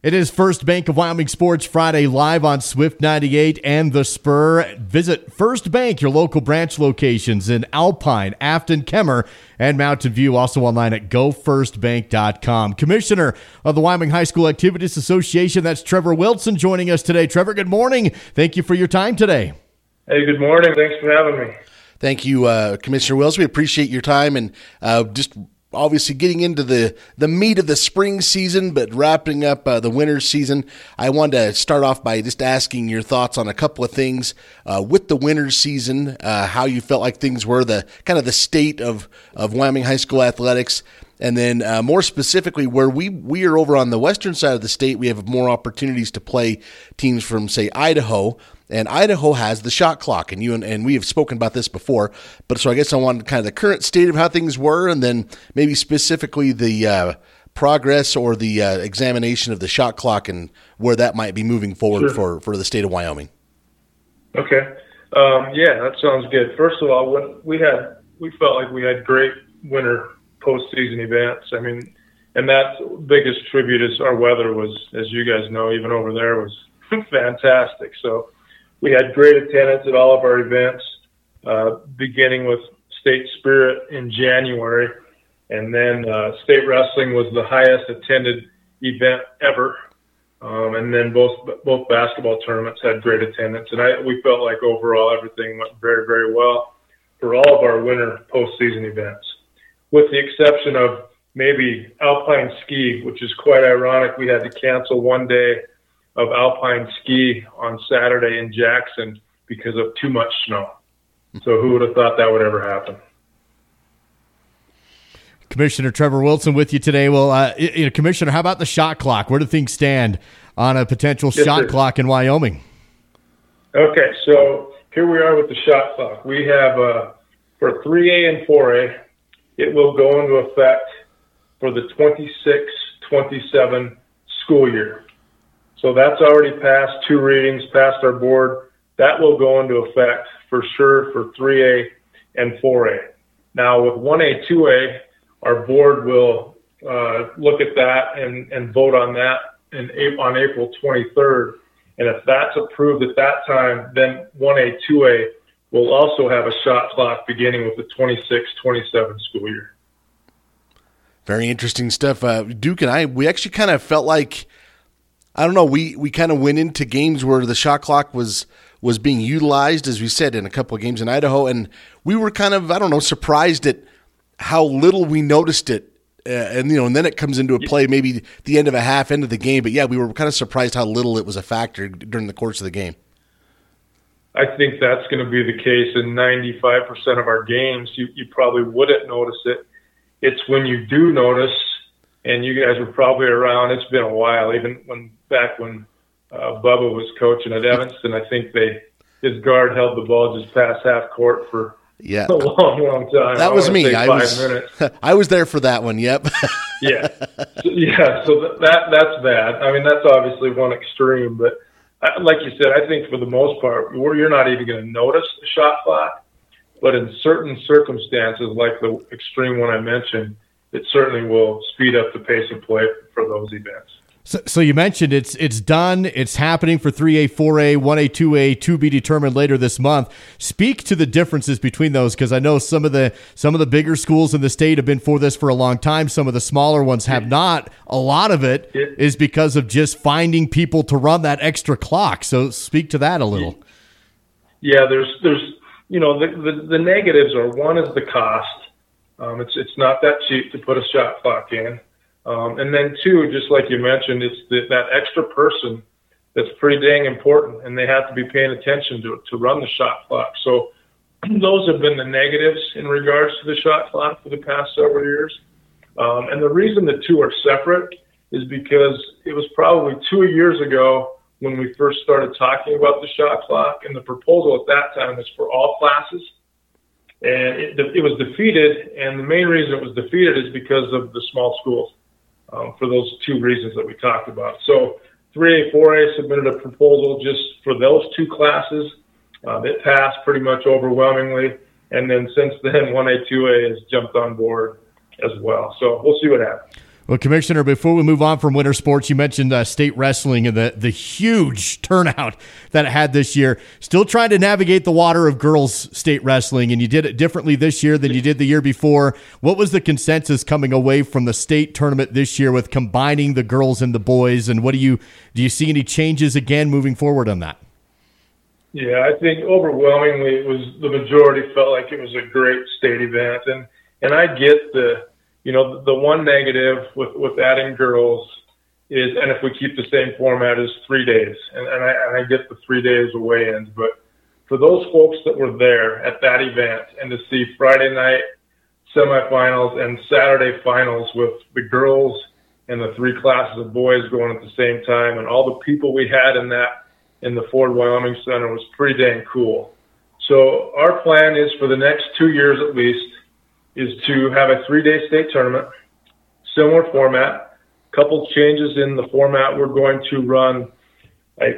It is First Bank of Wyoming Sports Friday live on Swift 98 and The Spur. Visit First Bank, your local branch locations in Alpine, Afton, Kemmer, and Mountain View. Also online at gofirstbank.com. Commissioner of the Wyoming High School Activities Association, that's Trevor Wilson, joining us today. Trevor, good morning. Thank you for your time today. Hey, good morning. Thanks for having me. Thank you, Commissioner Wilson. We appreciate your time and just obviously getting into the meat of the spring season, but wrapping up the winter season. I wanted to start off by just asking your thoughts on a couple of things with the winter season, how you felt like things were, the kind of the state of Wyoming high school athletics, and then more specifically where we are over on the western side of the state, we have more opportunities to play teams from, say, Idaho. And Idaho has the shot clock, and we have spoken about this before. But so I guess I wanted kind of the current state of how things were, and then maybe specifically the progress or the examination of the shot clock and where that might be moving forward for the state of Wyoming. Okay, yeah, that sounds good. First of all, we felt like we had great winter postseason events. I mean, and that biggest tribute is our weather was, as you guys know, even over there was fantastic. So we had great attendance at all of our events, beginning with State Spirit in January, and then State Wrestling was the highest attended event ever, and then both basketball tournaments had great attendance, and we felt like overall everything went very, very well for all of our winter postseason events, with the exception of maybe alpine ski, which is quite ironic. We had to cancel one day of alpine ski on Saturday in Jackson because of too much snow. So who would have thought that would ever happen? Commissioner Trevor Wilson with you today. Well, Commissioner, how about the shot clock? Where do things stand on a potential shot clock in Wyoming? Okay, so here we are with the shot clock. We have for 3A and 4A, it will go into effect for the 26-27 school year. So that's already passed 2 readings, passed our board. That will go into effect for sure for 3A and 4A. Now with 1A, 2A, our board will look at that and vote on that on April 23rd. And if that's approved at that time, then 1A, 2A will also have a shot clock beginning with the 26-27 school year. Very interesting stuff. Duke and we actually kind of felt like, I don't know, we kind of went into games where the shot clock was being utilized, as we said, in a couple of games in Idaho, and we were kind of, I don't know, surprised at how little we noticed it. And then it comes into a play maybe the end of a half, end of the game. But, yeah, we were kind of surprised how little it was a factor during the course of the game. I think that's going to be the case in 95% of our games. You probably wouldn't notice it. It's when you do notice, and you guys were probably around, it's been a while, even back when Bubba was coaching at Evanston, I think his guard held the ball just past half court for a long time. That was me. I was there for that one, yep. Yeah, so that's bad. I mean, that's obviously one extreme, but like you said, I think for the most part, you're not even going to notice the shot clock, but in certain circumstances, like the extreme one I mentioned, it certainly will speed up the pace of play for those events. So you mentioned it's done. It's happening for 3A, 4A, 1A, 2A, to be determined later this month. Speak to the differences between those, because I know some of the bigger schools in the state have been for this for a long time. Some of the smaller ones have not. A lot of it is because of just finding people to run that extra clock. So speak to that a little. Yeah, there's the negatives are, one is the cost. It's not that cheap to put a shot clock in. And then 2, just like you mentioned, it's that extra person that's pretty dang important, and they have to be paying attention to run the shot clock. So those have been the negatives in regards to the shot clock for the past several years. And the reason the 2 are separate is because it was probably 2 years ago when we first started talking about the shot clock, and the proposal at that time was for all classes. And it was defeated, and the main reason it was defeated is because of the small schools. For those 2 reasons that we talked about. So 3A, 4A submitted a proposal just for those 2 classes. It passed pretty much overwhelmingly. And then since then, 1A, 2A has jumped on board as well. So we'll see what happens. Well, Commissioner, before we move on from winter sports, you mentioned state wrestling and the huge turnout that it had this year. Still trying to navigate the water of girls state wrestling, and you did it differently this year than you did the year before. What was the consensus coming away from the state tournament this year with combining the girls and the boys, and do you see any changes again moving forward on that? Yeah, I think overwhelmingly the majority felt like it was a great state event, and I get the one negative with adding girls is, and if we keep the same format, is 3 days. And I get the 3 days away ends, but for those folks that were there at that event and to see Friday night semifinals and Saturday finals with the girls and the 3 classes of boys going at the same time, and all the people we had in the Ford Wyoming Center was pretty dang cool. So our plan is for the next 2 years at least, is to have a 3-day state tournament, similar format, couple changes in the format. We're going to run a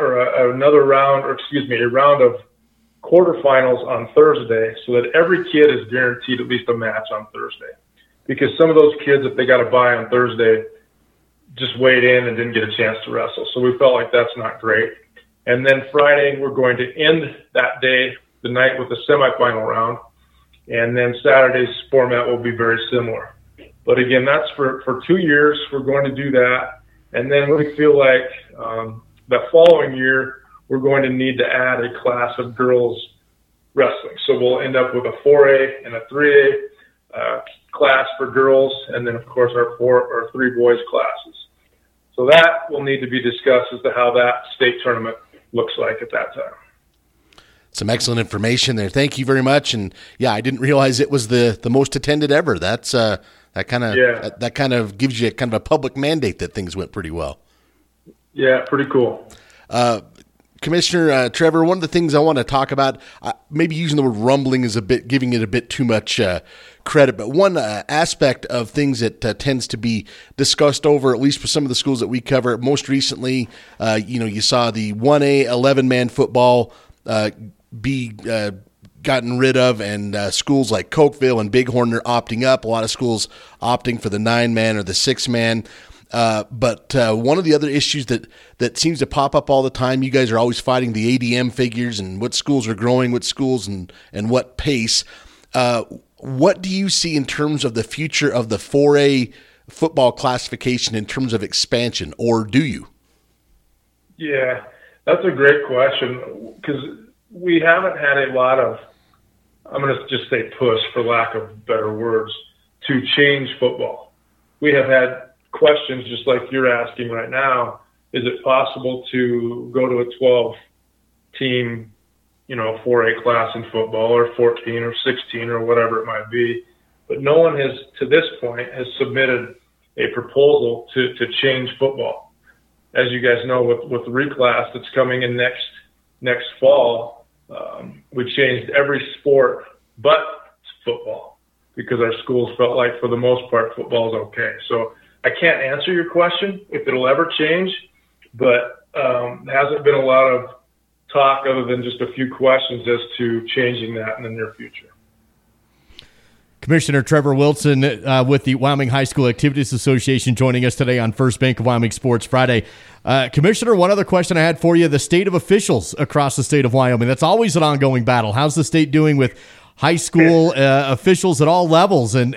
round of quarterfinals on Thursday so that every kid is guaranteed at least a match on Thursday. Because some of those kids, if they got a bye on Thursday, just weighed in and didn't get a chance to wrestle. So we felt like that's not great. And then Friday, we're going to end that day, the night, with a semifinal round. And then Saturday's format will be very similar. But again, that's for 2 years. We're going to do that. And then we feel like the following year, we're going to need to add a class of girls wrestling. So we'll end up with a 4A and a 3A class for girls, and then, of course, our 4 or 3 boys classes. So that will need to be discussed as to how that state tournament looks like at that time. Some excellent information there. Thank you very much. And yeah, I didn't realize it was the most attended ever. That's that kind of gives you kind of a public mandate that things went pretty well. Yeah, pretty cool. Commissioner Trevor, one of the things I want to talk about, maybe using the word rumbling is giving it a bit too much credit, but one aspect of things that tends to be discussed over, at least for some of the schools that we cover, most recently, you saw the 1A 11-man football be gotten rid of, and schools like Cokeville and Bighorn are opting up. A lot of schools opting for the 9-man or the 6-man. But one of the other issues that seems to pop up all the time, you guys are always fighting the ADM figures and what schools are growing, what schools and what pace. What do you see in terms of the future of the 4A football classification in terms of expansion, or do you? Yeah, that's a great question, because we haven't had a lot of, I'm going to just say push, for lack of better words, to change football. We have had questions just like you're asking right now. Is it possible to go to a 12-team, 4A class in football, or 14 or 16 or whatever it might be? But no one has, to this point, has submitted a proposal to change football. As you guys know, with the reclass that's coming in next fall, we changed every sport but football, because our schools felt like, for the most part, football is okay. So I can't answer your question if it'll ever change, but there hasn't been a lot of talk other than just a few questions as to changing that in the near future. Commissioner Trevor Wilson with the Wyoming High School Activities Association joining us today on First Bank of Wyoming Sports Friday. Commissioner, one other question I had for you, the state of officials across the state of Wyoming. That's always an ongoing battle. How's the state doing with high school officials at all levels, and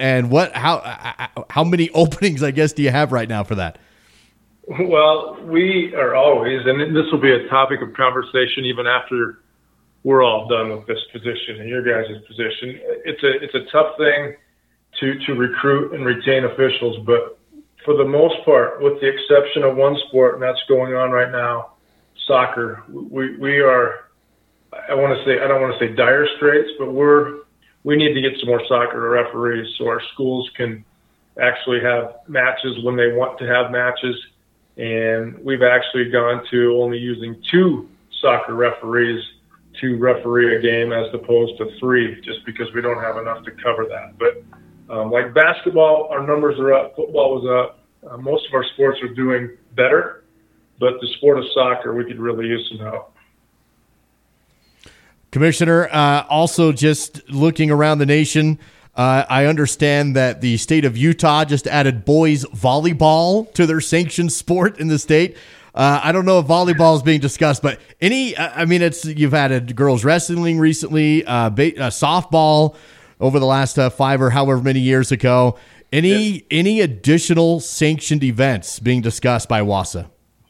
how many openings, I guess, do you have right now for that? Well, we are always, and this will be a topic of conversation even after we're all done with this position and your guys' position. It's a tough thing to recruit and retain officials, but for the most part, with the exception of one sport, and that's going on right now, soccer, we are, I don't want to say dire straits, but we need to get some more soccer referees so our schools can actually have matches when they want to have matches. And we've actually gone to only using 2 soccer referees to referee a game as opposed to 3, just because we don't have enough to cover that. But like basketball, our numbers are up. Football was up. Most of our sports are doing better, but the sport of soccer, we could really use some help. Commissioner, also just looking around the nation, I understand that the state of Utah just added boys volleyball to their sanctioned sport in the state. I don't know if volleyball is being discussed, but you've added girls wrestling recently, softball over the last 5 or however many years ago. Any additional sanctioned events being discussed by WASA?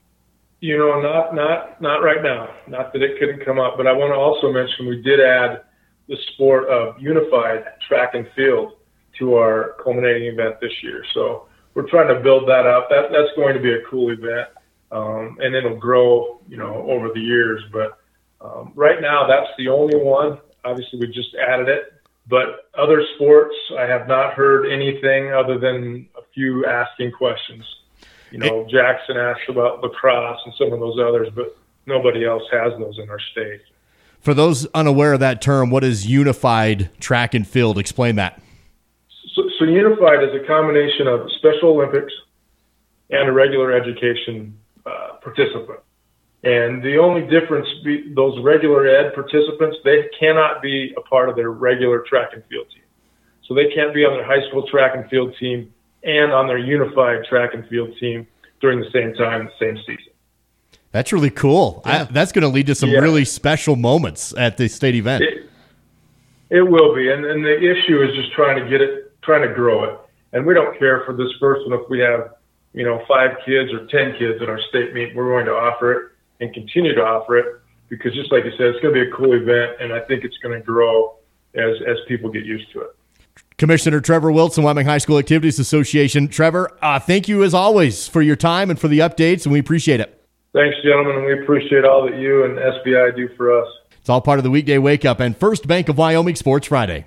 Not right now. Not that it couldn't come up, but I want to also mention we did add the sport of unified track and field to our culminating event this year. So we're trying to build that up. That's going to be a cool event, and it'll grow, over the years. But right now, that's the only one. Obviously, we just added it. But other sports, I have not heard anything other than a few asking questions. Jackson asked about lacrosse and some of those others, but nobody else has those in our state. For those unaware of that term, what is unified track and field? Explain that. So unified is a combination of Special Olympics and a regular education participant. And the only difference, those regular ed participants, they cannot be a part of their regular track and field team. So they can't be on their high school track and field team and on their unified track and field team during the same time, the same season. That's really cool. Yeah. That's going to lead to some really special moments at the state event. It will be. And the issue is just trying to grow it. And we don't care for this first one if we have, 5 kids or 10 kids at our state meet. We're going to offer it and continue to offer it because just like you said, it's going to be a cool event. And I think it's going to grow as people get used to it. Commissioner Trevor Wilson, Wyoming High School Activities Association. Trevor, thank you as always for your time and for the updates, and we appreciate it. Thanks, gentlemen, and we appreciate all that you and SBI do for us. It's all part of the weekday wake-up and First Bank of Wyoming Sports Friday.